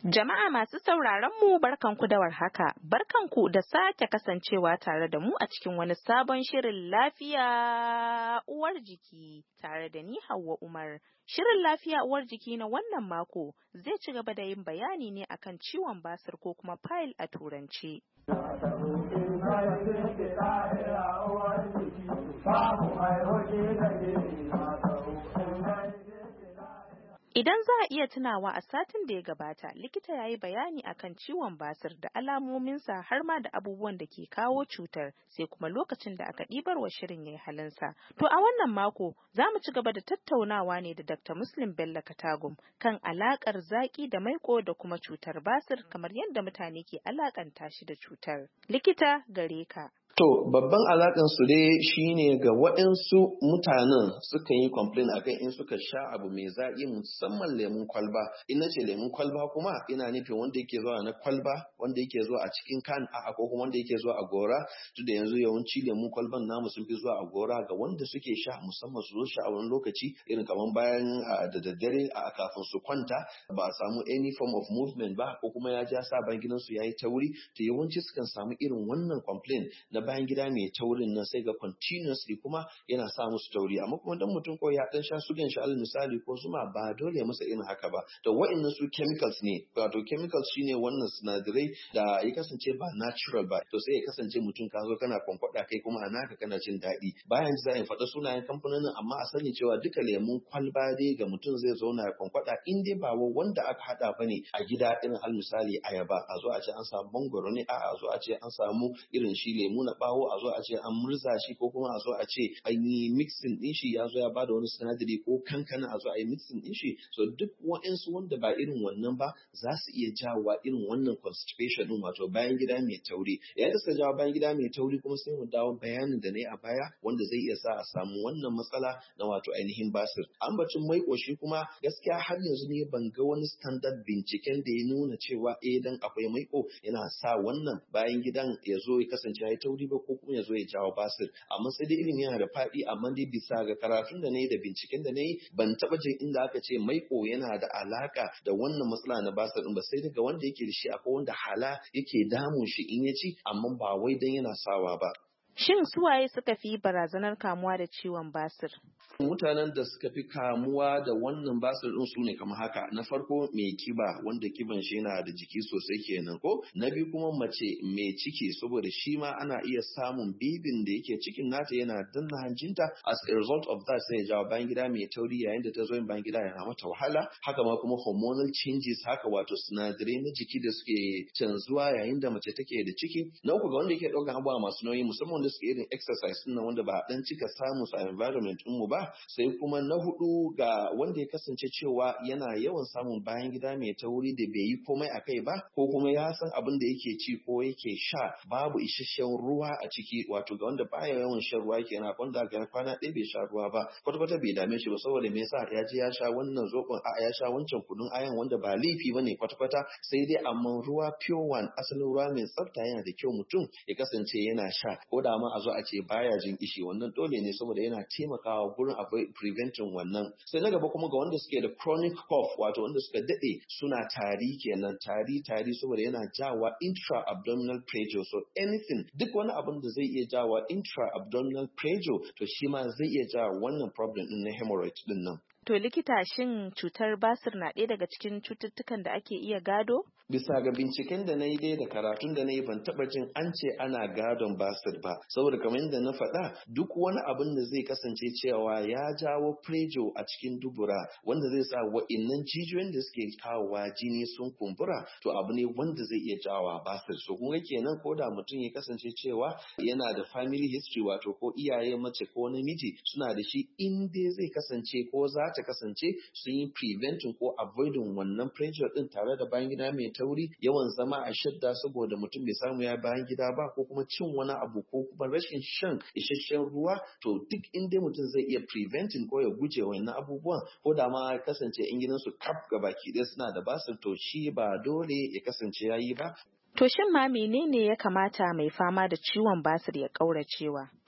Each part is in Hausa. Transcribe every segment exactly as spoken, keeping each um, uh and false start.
Jama'a masu sauraron mu barkanku da warhaka, barkanku da sake kasancewa tare da mu a cikin wani sabon shirin lafiya uwar jiki tare da ni Hauwa Umar. Shirin lafiya uwar jiki na wannan mako zai ci gaba da yin bayani ne akan ciwon basir ko kuma file a turanci. Idan za a iya tunawa a satin da ya gabata, likita ya yi bayani akan ciwon basir da alamominsa har ma da abubuwan da ke kawo cutar, sai kuma lokacin da aka ɗibar wa shirin ya yi halinsa. To a wannan mako za mu ci gaba da tattaunawa ne da Dakta Muslim Bello Katagum kan alaƙar zaƙi da maiƙo da kuma cutar basir kamar yadda mutane ke alaƙanta shi da cutar. Likita gare ka. To, babban alaƙan su dai shine ga waɗansu mutanen suka yi complain akan in suka sha abu mai zaƙi musamman lemun kwalba. In nace lemun kwalba kuma ina nufin wanda yake zuwa na kwalba, wanda yake zuwa a cikin kan a ko kuma wanda yake zuwa a gora. Tunda yanzu yawanci lemun kwalban namu sun fi zuwa a gora ga wanda suke sha musamman su zo sha a wani lokaci irin kamar bayan da daddare a kafin su kwanta ba a samu any form of movement ba ko kuma ya ja sa bayan gidansu yayi tauri, to yawanci sukan samu irin wannan complain na bayan gida mai taurin nan sai ga continuously kuma yana sa musu tauri, amma kuma dan mutum ko ya dan sha sugan shi alal misali ko zuma ba dole masa irin haka ba. To wa'annan su chemicals ne, wato chemicals shine wannan sinadarai da ya kasance ba natural ba, to sai ya kasance mutum ka zo kana kwankwada kai kuma a naka kana jin daɗi. Bayan za a faɗa sunayen kamfanonin amma a sani cewa duka lemun kwalba dai ga mutum zai zauna ya kwankwada in dai ba wanda aka hada bane a gida irin alal misali ayaba a zo a ce an samu mangoro ne, a a zo a ce an samu irin shi lemu na bawo a zo a ce an murza shi ko kuma a zo a ce an yi mixing din shi ya zo ya bada wani sinadari ko kankana a zo a yi mixing din shi. So duk waɗansu wanda ba irin wannan ba za su iya jawowa irin wannan constipation din wato bayan gida mai tauri. Yayin da suka jawo bayan gida mai tauri kuma sai mu dawo bayanin da na yi a baya wanda zai iya sa a samu wannan matsala na wato ainihin basir. Ambacin maiko shi kuma gaskiya har yanzu ne ban ga wani standard binciken da ya nuna cewa eh dan akwai maiko yana sa wannan bayan gidan ya zo ya kasance ya yi tauri ba ko kuma ya zo ya jawo basir, amma sai dai ilimi yana da faɗi, amma dai bisa ga karatun da na yi da binciken da na yi ban taɓa jin inda aka ce maiko yana da alaka da wannan matsala na basir ɗin ba, sai daga wanda yake da shi akwai wanda hala yake damun shi in ya ci amma ba wai dan yana sawa ba. Shin suwaye suka fi barazanar kamuwa da ciwon basir? Mutanen da suka fi kamuwa da wannan basir din su ne kamar haka. Na farko mai kiba wanda kiban shi yana da jiki sosai kenan ko. Na biyu kuma mace mai ciki saboda shi ma ana iya samun bibin da yake cikin nata yana danna hanjinta, as a result of that sai ya jawo bayan gida mai tauri yayin da ta zo yin bayan gida yana mata wahala. Haka ma kuma hormonal changes haka wato sinadarai na jiki da suke canzuwa yayin da mace take da ciki. Na uku ga wanda yake ɗaukan abubuwa masu nauyi musamman da suke irin exercise din nan wanda ba dan cika samu a environment din mu ba. Sai kuma na hudu ga wanda ya kasance cewa yana yawan samun bayan gida mai tauri da bai yi komai a kai ba ko kuma ya san abin da yake ci ko yake sha babu isasshen ruwa a ciki, wato ga wanda baya yawan shan ruwa kenan wanda ga kwana ɗaya bai sha ruwa ba kwata kwata bai dame shi ba saboda me yasa ya je ya sha wannan zokon a ya sha wancan kunun ayan wanda ba laifi bane kwata kwata, sai dai amma ruwa pure one asalin ruwa mai tsafta yana da kyau mutum ya kasance yana sha ko da ma a zo a ce baya jin kishi, wannan dole ne saboda yana taimakawa gurin akwai preventing wannan. Sai na gaba kuma ga wanda suke da chronic cough wato wanda suka dade suna tari kenan, tari tari saboda yana jawa intra abdominal pressure, so anything duk wani abin da zai iya jawa intra abdominal pressure to shi ma zai iya jawa wannan problem din na hemorrhoid din nan. To likita, shin cutar basir na ɗaya daga cikin cututtukan da ake iya gado? Bisa ga binciken da na yi dai da karatun da na yi ban taɓa jin an ce ana gadon basir ba, saboda kamar yadda na faɗa duk wani abin da zai kasance cewa ya jawo prejo a cikin dubura wanda zai sa wa'innan jijiyoyin da suke kawowa jini sun kumbura to abu ne wanda zai iya jawo basir. So kun ga kenan ko da mutum ya kasance cewa yana da family history wato ko iyaye mace ko namiji suna da shi, in dai zai kasance ko za ta kasance sun yi preventing ko avoiding wannan pressure din tare da bayan gida mai tauri, yawan zama a shadda saboda mutum bai samu ya bayan gida ba ko kuma cin wani abu ko kuma rashin shan isasshen ruwa, to duk inda mutum zai iya preventing ko ya guje wannan abubuwan ko da ma kasance in gidansu kaf gabaki ɗaya suna da basir to shi ba dole ya kasance yayi ba. To shin ma menene ya kamata mai fama da ciwon basir ya ƙauracewa?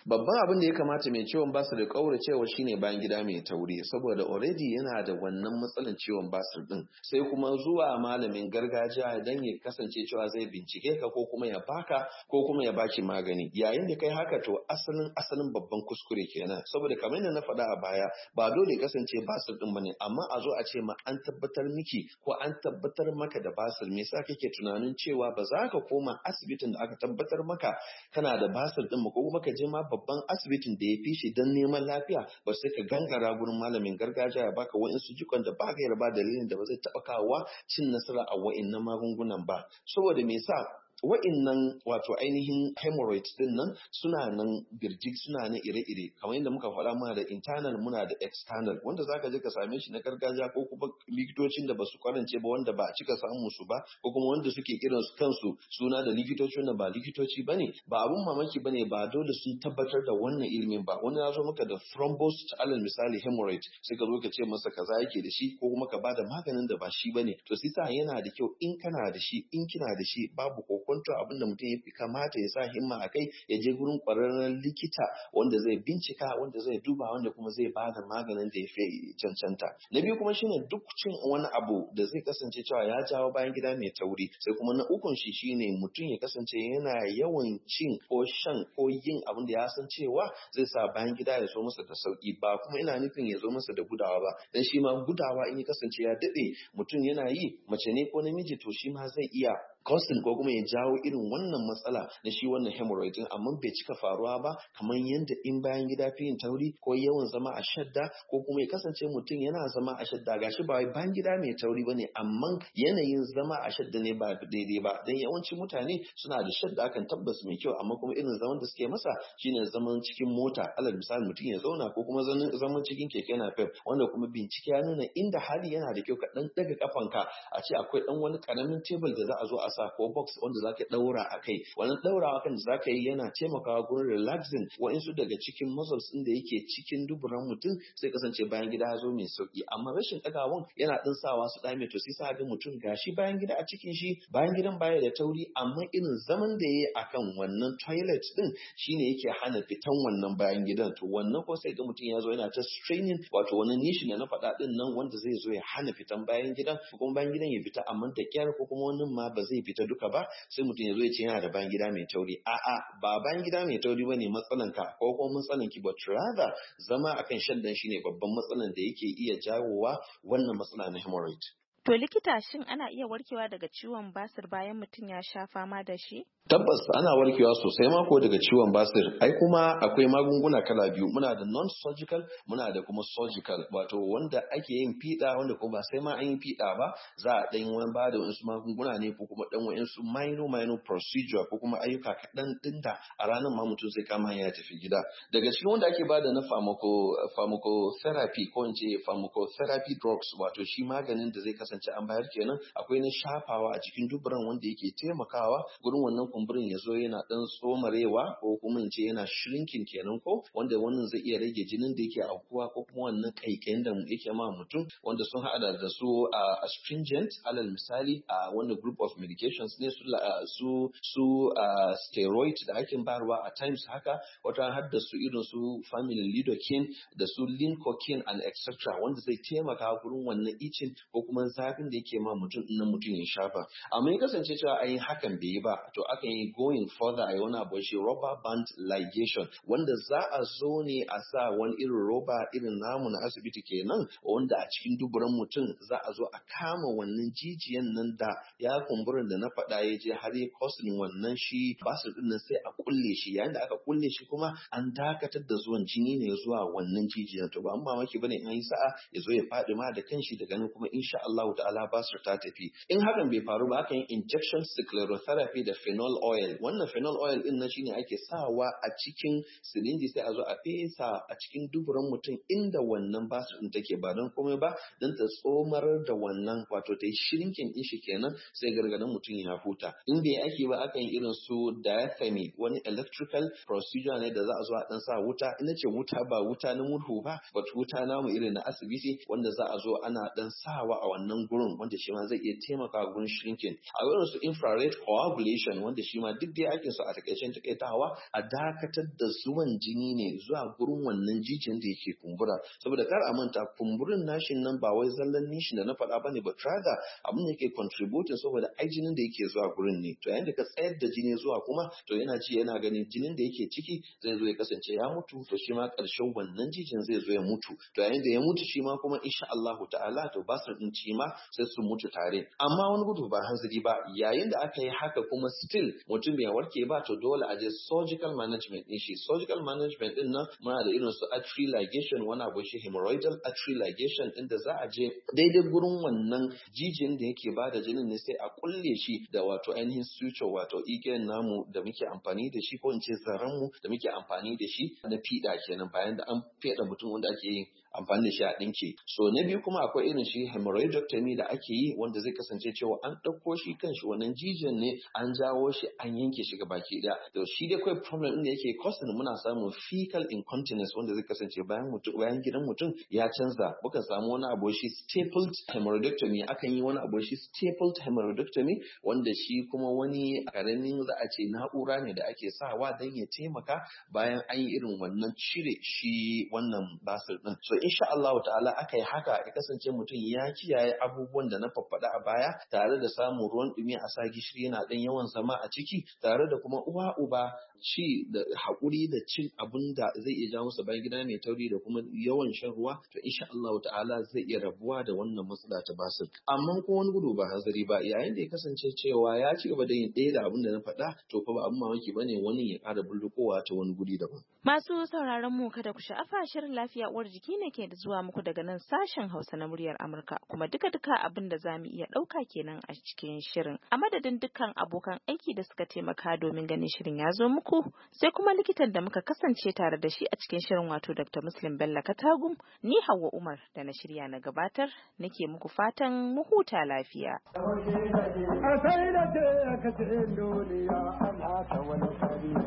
babban abin da ya kamata mai ciwon basir da kauracewa shine bayan gida mai tauri, saboda already yana da wannan matsalan ciwon basir din, sai kuma zuwa malamin gargajiya dan ya kasance cewa zai bincike ka ko kuma ya baka ko kuma ya baki magani. Yayin da kai haka to asalin asalin babban kuskure kenan, saboda kamar yadda na faɗa a baya ba dole kasance basir din bane, amma a zo a ce ma an tabbatar miki ko an tabbatar maka da basir, me yasa kake tunanin cewa ba za ka koma asibitin da aka tabbatar maka kana da basir din ko kuma ka je ma babban asibitin da ya fi shi don neman lafiya, ba sai ka gangara gurin malamin gargajiya ya baka wa'insu jikon da ba ka ba dalilin da ba zai taɓa kawowa cin nasara a wa'innan magungunan ba. Saboda me yasa wa'innan wato ainihin hemorrhoids din nan suna nan birjik, suna nan ire-ire, kamar yadda muka faɗa muna da internal muna da external, wanda zaka je ka same shi na gargajiya ko kuma likitocin da basu kwarance ba, wanda ba a cika samun su ba, ko kuma wanda suke kiran su kansu suna da likitoci wanda ba likitoci bane. Ba abun mamaki bane, ba dole sun tabbatar da wannan ilimin ba. Wani ya zo maka da thrombus alal misali hemorrhoid, sai ka zo ka ce masa kaza yake da shi, ko kuma ka bada maganin da ba shi bane. To sai yana da kyau in kana da shi, in kina da shi, babu kokon abin da mutum ya fi kamata ya sa himma a kai, ya je gurin ƙwararren likita wanda zai bincika, wanda zai duba, wanda kuma zai ba da maganin da ya fi cancanta. Na biyu kuma shine duk cin wani abu da zai kasance cewa ya jawo bayan gida mai tauri. Sai kuma na ukun shi shine mutum ya kasance yana yawan cin ko shan ko yin abin da ya san cewa zai sa bayan gida ya zo masa da sauki, ba kuma ina nufin ya zo masa da gudawa ba, dan shi ma gudawa in ya kasance ya daɗe mutum yana yi, mace ne ko namiji, to shi ma zai iya causing ko kuma ya jawo irin wannan matsala na shi wannan hemorrhoid din, amma bai cika faruwa ba kamar yadda in bayan gida fi yin tauri ko yawan zama a shadda, ko kuma ya kasance mutum yana zama a shadda, gashi ba bayan gida mai tauri bane, amma yanayin zama a shadda ne ba daidai ba. Dan yawancin mutane suna da shadda kan tabbas mai kyau, amma kuma irin zaman da suke masa shine zaman cikin mota, alal misali mutum ya zauna, ko kuma zaman cikin keke napep, wanda kuma bincike ya nuna inda hali yana da kyau ka dan daga kafanka, a ce akwai dan wani karamin table da za a zo a sa ko box wanda zaka daura a kai. Wannan daurawa kan da zaka yi yana taimakawa gurin relaxing wa'insu daga cikin muscles din da yake cikin duburan mutum, sai kasance bayan gida ya zo mai sauki. Amma rashin dagawan yana din sawa su dame, to sai sa ga mutum gashi bayan gida a cikin shi, bayan gidan baya da tauri, amma irin zaman da yayi akan wannan toilet din shine yake hana fitan wannan bayan gidan. To wannan ko sai ga mutum ya zo yana ta straining, wato wani nishi da na faɗa din nan wanda zai zo ya hana fitan bayan gidan, ko kuma bayan gidan ya fita amma da kyar, ko kuma wannan ma ba zai fita duka ba, sai mutum ya zo ya ce yana da bayan gida mai tauri. A'a, ba bayan gida mai tauri bane matsalan ka ko kuma matsalan ki, but rather zama akan shaddan shine babban matsalan da yake iya jawowa wannan matsala na hemorrhoid. To likita, shin ana iya warkewa daga ciwon basir bayan mutum ya sha fama da shi? Tabbas ana warkewa sosai mako daga ciwon basir. Ai kuma akwai magunguna kala biyu, muna da non-surgical, muna da kuma surgical, wato wanda ake yin fiɗa, wanda kuma ba sai ma an yi fiɗa ba, za a ɗan wani ba da wasu magunguna ne, ko kuma ɗan wasu minor minor procedure, ko kuma ayyuka kaɗan ɗin da a ranar ma mutum zai kama hanya ya tafi gida. Daga cikin wanda ake ba da na pharmaco, pharmacotherapy ko in ce pharmacotherapy drugs, wato shi maganin da zai kasance an bayar kenan, akwai na shafawa a cikin duburan wanda yake taimakawa gurin wannan kumburin ya zo yana dan tsomarewa, ko kuma in ce yana shrinking kenan, ko wanda wannan zai iya rage jinin da yake aukuwa, ko kuma wannan kaikayin da yake ma mutum, wanda sun hada da su a astringent alal misali, a wanda group of medications ne, su su su steroid da ake bayarwa a times haka, wata har da su irin su family lidocaine da su lincocaine and et cetera, wanda zai taimaka gurin wannan itching ko kuma zafin da yake ma mutum din mutum ya shafa. Amma ya kasance cewa ayin hakan bai yi ba, to aka yi going further a yi wani abu shi rubber band ligation, wanda za a zo ne a sa wani irin roba irin namu na asibiti kenan, wanda a cikin duburan mutum za a zo a kama wannan jijiyan nan da ya kumburin da na faɗa ya je har ya kosin wannan shi basir din nan, sai a kulle shi. Yayin da aka kulle shi kuma an dakatar da zuwan jini ne zuwa wannan jijiyan. To ba an mamaki bane in an yi sa'a ya zo ya faɗi ma da kanshi, daga nan kuma insha Allah ta'ala basir ta tafi. In hakan bai faru ba, aka yi injection sclerotherapy da phenol oil. Wannan phenol oil din na shine ake sawa a cikin sirinji, sai a zo a fesa a cikin duburan mutum inda wannan basir din take, ba don komai ba don ta tsomar da wannan, wato ta yi shrinking din shi kenan, sai gargadan mutum ya huta. In bai ake ba, aka yi irin su diathermy, wani electrical procedure ne da za a zo a dan sa wuta. Ina ce wuta ba wuta na murhu ba, but wuta namu irin na asibiti, wanda za a zo ana dan sawa a wannan wannan gurin wanda shi ma zai iya taimaka gurin shrinking. A wurin su infrared coagulation wanda shi ma duk dai ake so a takaicen takaitawa a dakatar da zuwan jini ne zuwa gurin wannan jijiyan da yake kumbura, saboda kar a manta kumburin nashin nan ba wai zallan nishin da na faɗa bane ba, traga abin da yake contributing saboda ai jinin da yake zuwa gurin ne. To yayin da ka tsayar da jini zuwa kuma to yana ci yana ganin jinin da yake ciki zai zo ya kasance ya mutu, to shi ma ƙarshen wannan jijiyan zai zo ya mutu. To yayin da ya mutu shi ma kuma insha Allah ta'ala to basir din ci ma sai su mutu tare. Amma wani gudu ba hanzari ba, yayin da aka yi haka kuma still mutum bai warke ba to dole a je surgical management din shi. Surgical management din nan muna da irin su artery ligation, wani abu shi hemorrhoidal artery ligation din da za a je daidai gurin wannan jijiyan da yake bada jinin ne sai a kulle shi da wato ainihin suture, wato igiyan namu da muke amfani da shi ko in ce zaren mu da muke amfani da shi na fiɗa kenan bayan da an feɗa mutum wanda ake yin amfani da shi a ɗinki. So na biyu kuma akwai irin shi hemorrhoidectomy da ake yi wanda zai kasance cewa an ɗauko shi kan shi wannan jijiyan ne an jawo shi an yanke shi ga baki ɗaya. To shi dai kawai problem ɗin da yake causing muna samun fecal incontinence wanda zai kasance bayan mutum bayan gidan mutum ya canza. Muka samu wani abu shi stapled hemorrhoidectomy, akan yi wani abu shi stapled hemorrhoidectomy wanda shi kuma wani ƙaramin za a ce na'ura ne da ake sawa don ya taimaka bayan an yi irin wannan cire shi wannan basir ɗin. So insha Allah ta'ala aka yi haka ya kasance mutum ya kiyaye abubuwan da na faffaɗa a baya tare da samun ruwan ɗumi a sa gishiri yana ɗan yawan zama a ciki tare da kuma uwa uba ci da haƙuri da cin abin da zai iya jawo masa bayan gida mai tauri da kuma yawan shan ruwa, to insha Allah ta'ala zai iya rabuwa da wannan matsala ta basir. Amma ko wani gudu ba hazari ba, yayin da ya kasance cewa ya ci gaba da yin ɗaya da abin da na faɗa to fa ba abin mamaki bane wani ya ƙara bullukowa ta wani guri daban. Masu sauraron mu kada ku sha'afa, shirin lafiya uwar jiki ne ke da zuwa muku daga nan sashen Hausa na muryar Amurka, kuma duka duka abin da zamu iya ɗauka kenan a cikin shirin. A madadin dukkan abokan aiki da suka taimaka domin ganin shirin ya zo muku, sai kuma likitan da muka kasance tare da shi a cikin shirin wato Doctor Muslim Bello Katagum, ni Hauwa Umar da na shirya na gabatar nake muku fatan mu huta lafiya. A sai da ce ka ce duniya ana ta wani